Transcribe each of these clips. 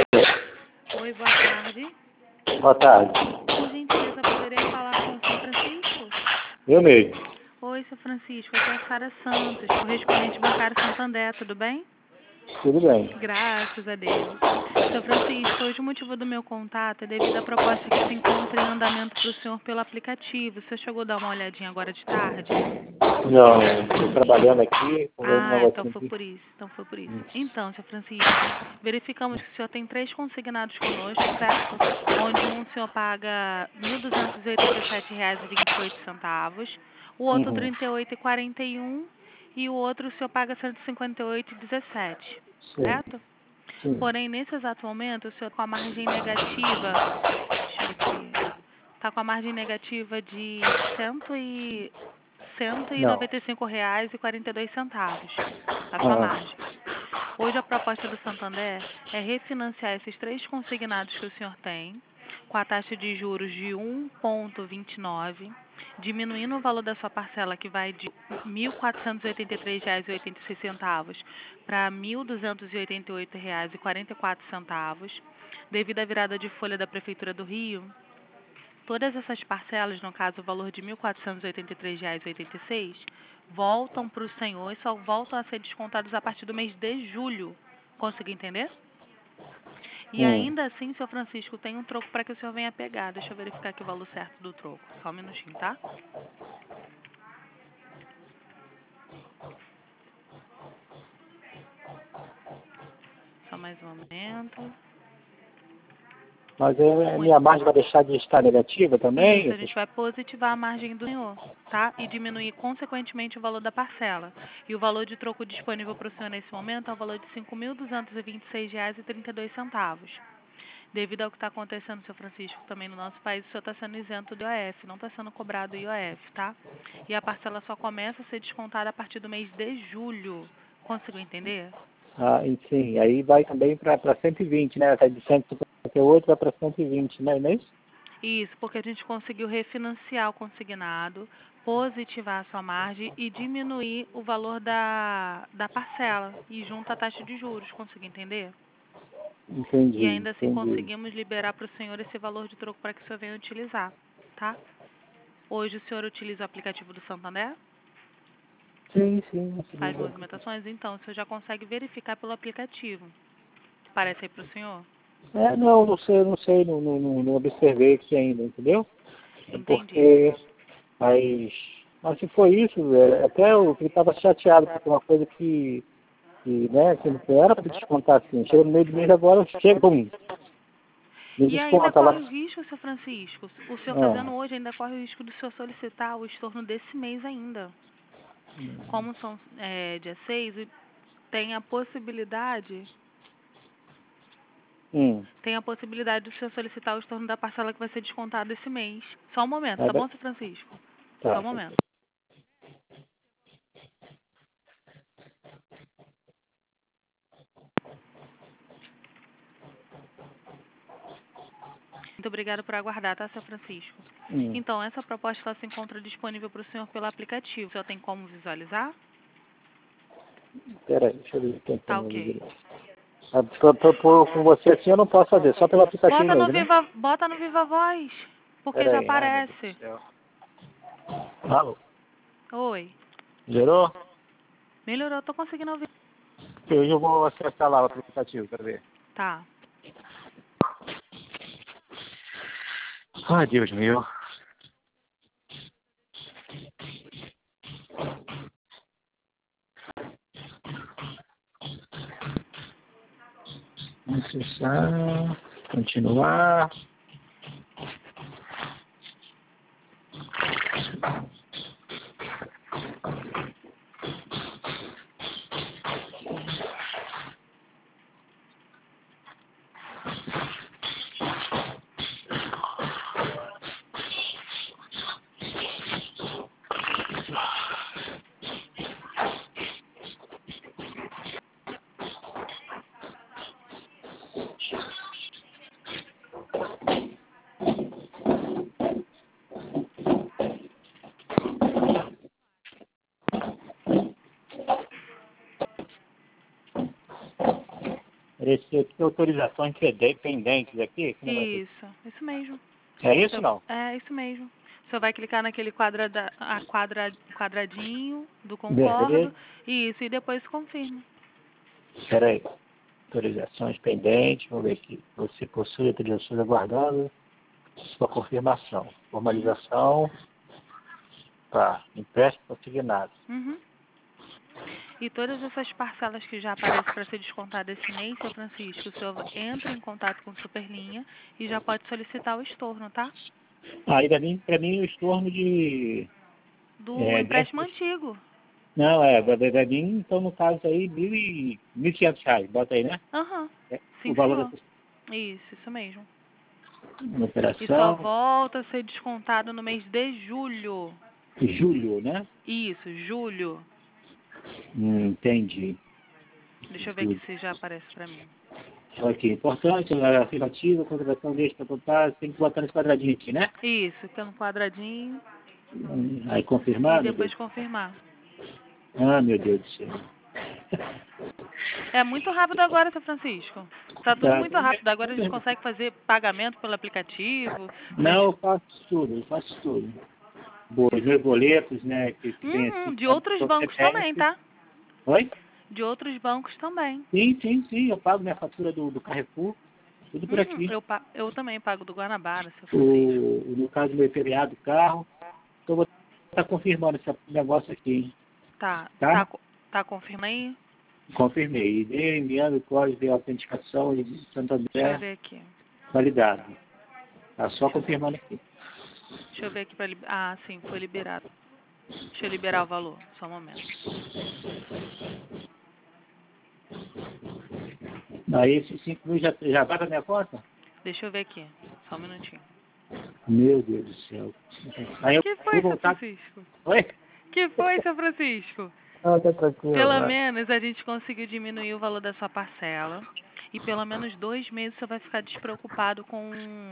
Oi, boa tarde. Boa tarde. Por gentileza, poderia falar com o São Francisco? Eu mesmo. Oi, São Francisco, aqui é a Sara Santos, correspondente bancário Santander, tudo bem? Tudo bem. Graças a Deus. São Francisco, hoje o motivo do meu contato é devido à proposta que se encontra em andamento para o senhor pelo aplicativo. Você chegou a dar uma olhadinha agora de tarde? Não, estou trabalhando aqui, com um Então negocinho foi aqui. por isso, Então, São Francisco, verificamos que o senhor tem 3 consignados conosco, certo? Onde um o senhor paga R$ 1.287,28, o outro R$ 38,41 e o outro o senhor paga R$ 158,17, Sim. certo? Sim. Porém, nesse exato momento, o senhor com a margem negativa, deixa eu ver aqui, está com a margem negativa de R$ Não. 195,42, a sua margem. Hoje a proposta do Santander é refinanciar esses 3 consignados que o senhor tem, com a taxa de juros de 1,29, diminuindo o valor da sua parcela, que vai de R$ 1.483,86 para R$ 1.288,44, devido à virada de folha da Prefeitura do Rio. Todas essas parcelas, no caso o valor de R$ 1.483,86, voltam para o senhor e só voltam a ser descontados a partir do mês de julho. Conseguiu entender? E ainda assim, seu Francisco, tem um troco para que o senhor venha pegar. Deixa eu verificar aqui o valor certo do troco. Só um minutinho, tá? Só mais um momento. Mas minha margem vai deixar de estar negativa também? Isso, a gente vai positivar a margem do senhor, tá? E diminuir consequentemente o valor da parcela. E o valor de troco disponível para o senhor nesse momento é o valor de R$ 5.226,32. Devido ao que está acontecendo, seu Francisco, também no nosso país, o senhor está sendo isento do IOF, não está sendo cobrado IOF, tá? E a parcela só começa a ser descontada a partir do mês de julho. Conseguiu entender? E sim. Aí vai também para 120, né? Sai de 158 vai para 120, né? Não é isso? Isso, porque a gente conseguiu refinanciar o consignado, positivar a sua margem e diminuir o valor da parcela e junto à taxa de juros. Conseguiu entender? E Entendi, ainda assim entendi. conseguimos liberar para o senhor esse valor de troco para que o senhor venha utilizar, tá? Hoje o senhor utiliza o aplicativo do Santander? Sim, sim. Faz movimentações? Então, o senhor já consegue verificar pelo aplicativo. Parece aí para o senhor? Não sei, não observei aqui ainda, entendeu? É Entendi. porque, mas se for isso, até eu estava chateado, porque é uma coisa né, que não era para descontar assim. Chega no meio do mês agora, chega me E ainda desconta corre lá. o risco, seu Francisco, o senhor fazendo hoje ainda corre o risco do senhor solicitar o estorno desse mês ainda. Como são dia 6, tem a possibilidade do senhor solicitar o estorno da parcela que vai ser descontada esse mês. Só um momento, tá bom, seu Francisco? Só um Tá. momento. Muito obrigada por aguardar, tá, seu Francisco? Então, essa proposta ela se encontra disponível para o senhor pelo aplicativo. O senhor tem como visualizar? Peraí, deixa eu ver se Tá tem ok. com você assim eu não posso fazer, só pelo aplicativo mesmo, né? Bota no Viva Voz, porque já Peraí, ai meu Deus aparece. do céu. Alô? Oi. Gerou? Melhorou, tô conseguindo ouvir. Hoje eu vou acessar lá o aplicativo, quero ver. Tá. Ai, Deus meu. Acessar, continuar. Apareceu aqui autorizações pendentes aqui. Que negócio é esse? Isso mesmo. É isso não? É isso mesmo. Você vai clicar naquele quadradinho do concordo, Beleza. isso, e depois confirma. Espera aí. Autorizações pendentes. Vamos ver aqui. Você possui autorizações aguardando sua confirmação. Formalização. Tá. Empréstimo consignado. Uhum. E todas essas parcelas que já aparecem para ser descontada esse mês, seu Francisco, o senhor entra em contato com o Superlinha e já pode solicitar o estorno, tá? Aí pra mim o estorno de... Do É, empréstimo antigo. Não, pra mim, então no caso aí, R$ 1.500. Bota aí, né? Aham. É, o Sim, valor senhor. Isso mesmo. da E só operação. volta a ser descontado no mês de julho. Julho, né? Isso, julho. Entendi. Deixa eu ver aqui Julho. se já aparece para mim. Aqui, importante, afirmativa, contratação deste, tem que botar nesse quadradinho aqui, né? Isso, fica no quadradinho Aí e confirmar, meu depois Deus. confirmar. Ah, meu Deus do céu. É muito rápido agora, seu Francisco. Tá tudo Tá. muito rápido. Agora a gente consegue fazer pagamento pelo aplicativo. Não, eu faço tudo. Os meus boletos, né, que vem assim, De outros bancos também, tá? Oi? De outros bancos também. Sim, eu pago minha fatura do Carrefour, tudo por aqui. Eu também pago do Guanabara, seu Francisco. No caso do meu feriado do carro, então eu vou estar confirmando esse negócio aqui, Tá. tá? Tá confirma aí? Confirmei. E enviando o código de autenticação de Santo Deixa eu André ver aqui. validado. Tá só confirmando aqui. Deixa eu ver aqui para Ah, sim, foi liberado. Deixa eu liberar o valor. Só um momento. Aí esses 5.000 já vai pra minha conta? Deixa eu ver aqui. Só um minutinho. Meu Deus do céu. Aí eu Que vou foi, seu voltar. Francisco? Oi? Que foi, seu Francisco? Não, tá tranquilo. Pelo menos a gente conseguiu diminuir o valor da sua parcela. E pelo menos 2 meses você vai ficar despreocupado com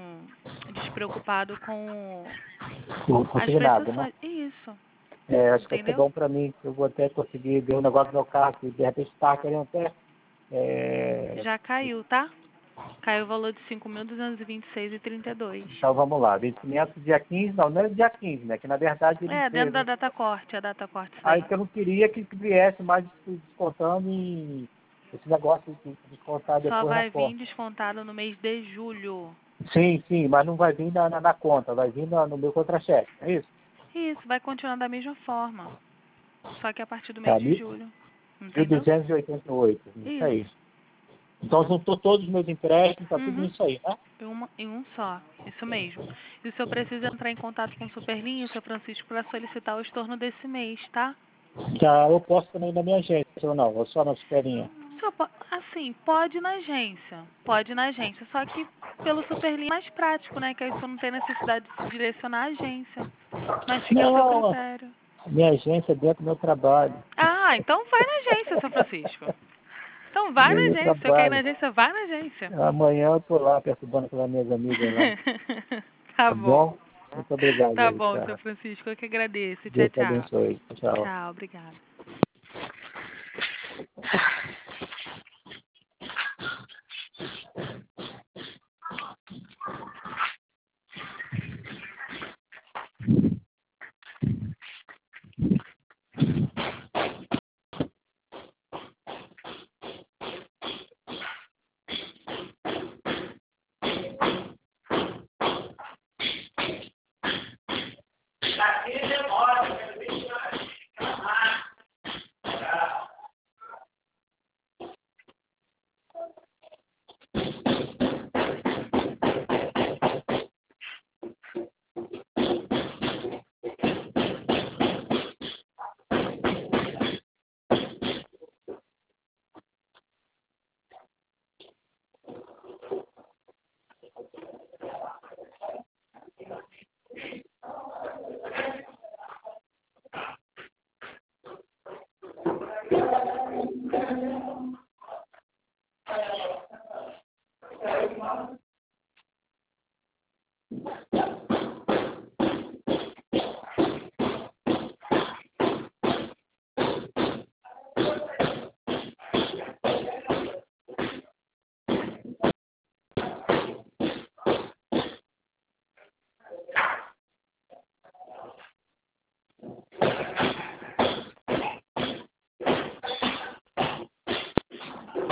as Consignado, né? prestações. Isso, Acho que vai ser entendeu? bom pra mim. Eu vou até conseguir ver um negócio do meu carro, que de repente tá querendo até... Já caiu, tá? Caiu o valor de 5.226,32. Então vamos lá, vencimento dia 15, não é dia 15, né? Que na verdade ele Dentro fez, da né? data corte, a data corte isso Aí daí. que eu não queria que viesse mais descontando e esse negócio de descontar Só depois na vai vir conta. descontado no mês de julho. Sim, mas não vai vir na conta, vai vir no meu contra-cheque, é isso? Isso, vai continuar da mesma forma. Só que a partir do mês Tá, de julho. Entendeu? 1.288, isso Isso. aí. Então juntou todos os meus empréstimos, tá tudo Uhum. nisso aí, né? Em um só. Isso mesmo. E o senhor precisa entrar em contato com o Superlinha, seu Francisco, para solicitar o estorno desse mês, tá? Já eu posso também ir na minha agência, ou não, ou só na Superinha. Assim, pode ir na agência. Pode ir na agência. Só que pelo Superlinha é mais prático, né? Que aí o senhor não tem necessidade de se direcionar à agência. Mas fica a seu Não, critério. minha agência é dentro do meu trabalho. Ah, então vai na agência, seu Francisco. Então vai na Meu agência. Se eu quer ir na trabalho. agência, vai na agência. Amanhã eu tô lá perturbando com as minhas amigas lá. Tá Tá bom. bom? Muito obrigado Tá aí, bom, seu tá? Francisco. Eu que agradeço. Tchau, Deus te tchau. abençoe. Tchau. Tchau, obrigada.